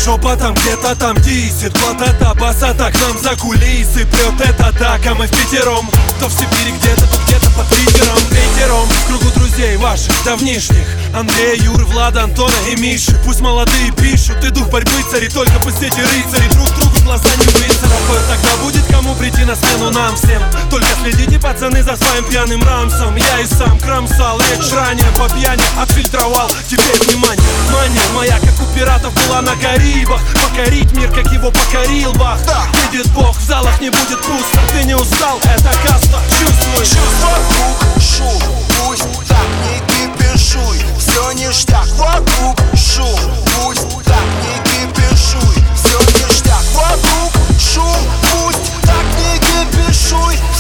жопа там где-то там дисит. Плата баса так нам за кулисы прет это так, а мы впятером. То в Сибири где-то, то где-то под Питером. Ветером в кругу друзей ваших давнишних: Андрея, Юры, Влада, Антона и Миши. Пусть молодые пишут, и дух борьбы цари. Только пусть эти рыцари друг другу глаза не выцарапают. Тогда будет кому прийти на смену нам всем. Только следите, пацаны, за своим пьяным рамсом. Я и сам кромсал речь ранее по пьяни, отфильтровал. Теперь внимание, мания моя, как у пиратов, была на Карибах. Покорить мир, как его покорил Бах. Видит Бог, в залах не будет пусто. Ты не устал, это каста, чувствуй. Вокруг шум, пусть так не кипишуй. Все ништяк, вокруг шум, пусть так не кипишуй. Все ништяк, вокруг шум, пусть так не кипишуй.